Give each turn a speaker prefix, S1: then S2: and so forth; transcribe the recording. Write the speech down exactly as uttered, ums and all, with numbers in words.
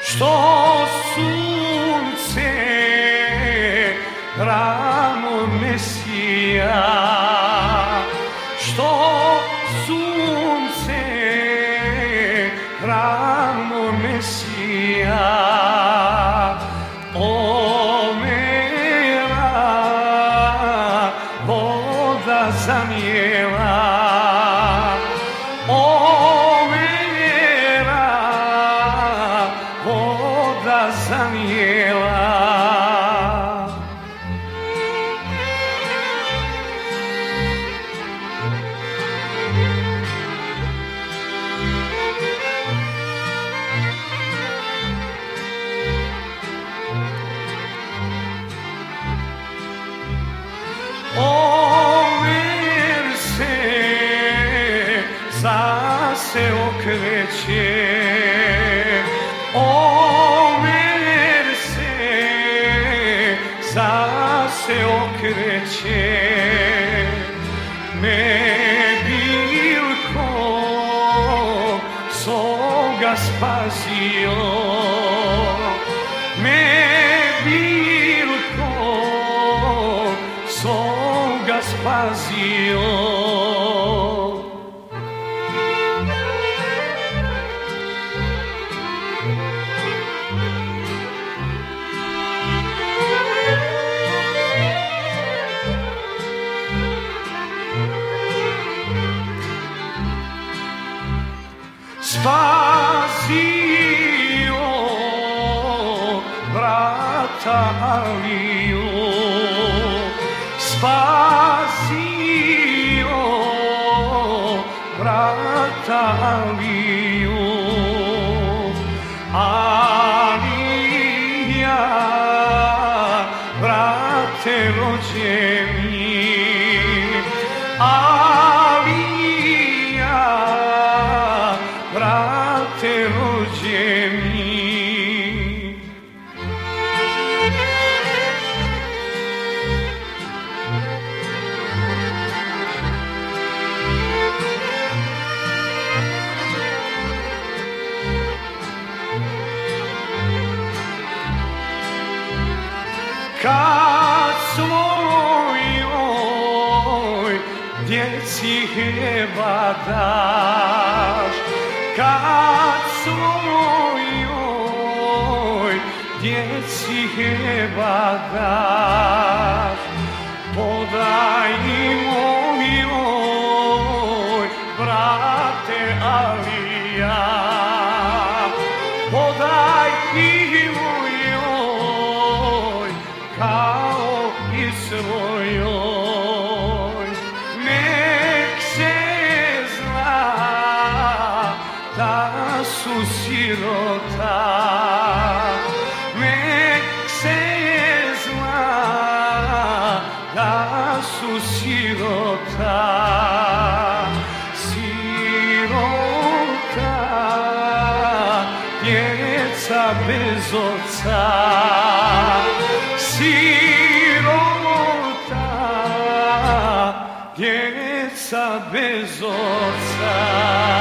S1: što sunce rano ne sija, što sunce rano ne sija, omela voda zamijela, omela voda zamijela. Omer se zase okreće, Omer se zase okreće, Mebilko svoga spasio, Mebilko svoga spasio. Spasio brata Aliju, spasio brata Aliju, Alija brate rođeni, Alija brate rođeni. Kad svojoj djeci hljeba daš, kad svojoj djeci hljeba daš, podaj im mojoj, brate Alija, podaj im mojoj, kao i svojoj, nek se zna da su sirota, nek se zna da su sirota, sirota, djeca bez oca, sirota, djeca bez oca.